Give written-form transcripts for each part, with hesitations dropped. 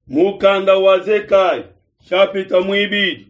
mukanda wa Zekai shapita mwibidi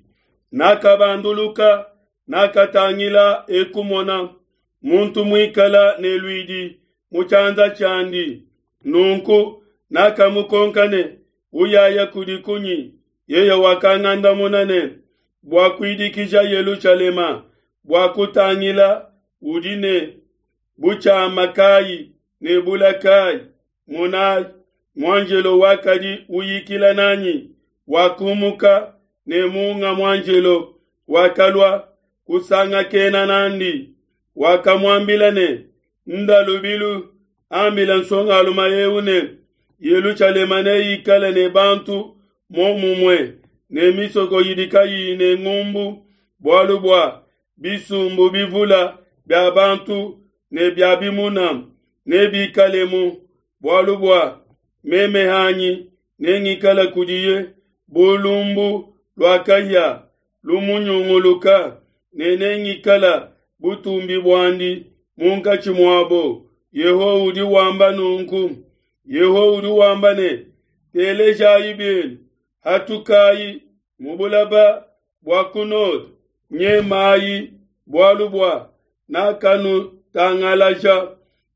nakabanduluka nakatangila ekumona muntu mwikala nelwidi muchanza chandi nunku nakamukonkane uyaya kudikunyi yeye wakanganda munane bwakwidikisha Yerusalema bwakutangila udine bucha makayi nebulakai munai mwanjelo wakadi uyikila nanyi wakumuka nemunga mwanjelo wakalwa kusanga kena nandi wakamwambilane ndalubilu ambila nsonga alumayeune Yerusalema ne ikala ne bantu momumwe ne misoko yidikayi ne ngumbu bwalubwa bisumbu bivula bya bantu ne bya bimunam ne bikalemu bwalubwa meme hanyi ne ngikala kudiye bulumbu lwakaya lumunyunguluka ne ngikala butumbi bwandi munka chimwabo Yehudi wamba nunku Yehudi wambane teleja ibin hatukayi mubulaba bwakunod nyemayi bwalubwa nakanu tangalaja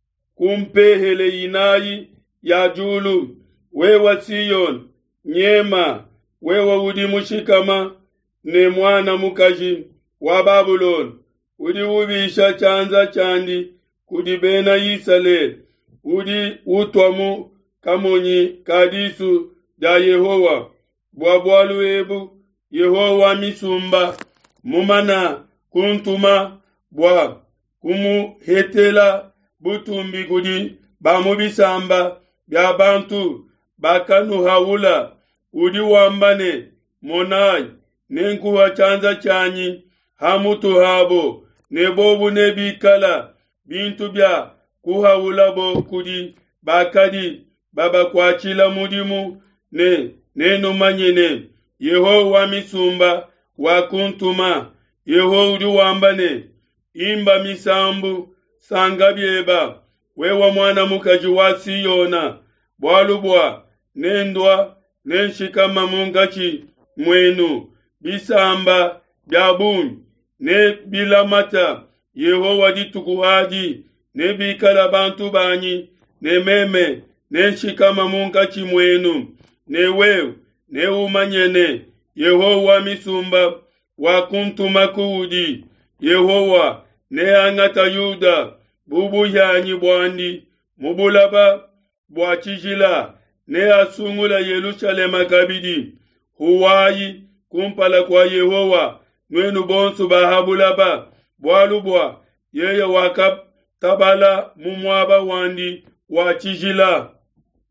kumpehele inayi ya julu wewa Siyon nyema wewa udi mushikama ne mwana mukaji wa Babylon udi ubisha chanza chandi kudibena Yisale udi utwamu kamonyi kadisu da Yehowa bwabwalu ebu Yehowa misumba mumana kuntuma bwa kumu hetela butumbi kudi bamubisamba bya bantu bakanu haula udi wambane monai nenkuwa chanza chanyi hamutu habo nebobu nebikala bintu bya kuhaula bo kudi bakadi baba kwachila mudimu neno manyene Yehowa misumba wakuntuma Yehudi wambane imba misambu sanga byeba wewa mwana mukaji wa Siyona bwalubwa nendwa nenshikama mungachi mwenu bisamba byabun ne bilamata Yehowa ditukuhaji ne bikala bantu banyi ne meme nenshikama mungachi mwenu ne wew ne umanyene Yehowa misumba wakuntuma kuudi Yehowa ne angata Yuda bubu yanyi bwandi mubulaba bwachijila ne asungula Yerusalema kabidi huwayi kumpala kwa Yehowa nwenu bonsu bahabulaba bwalubwa yeye wakab tabala mumwaba wandi wachijila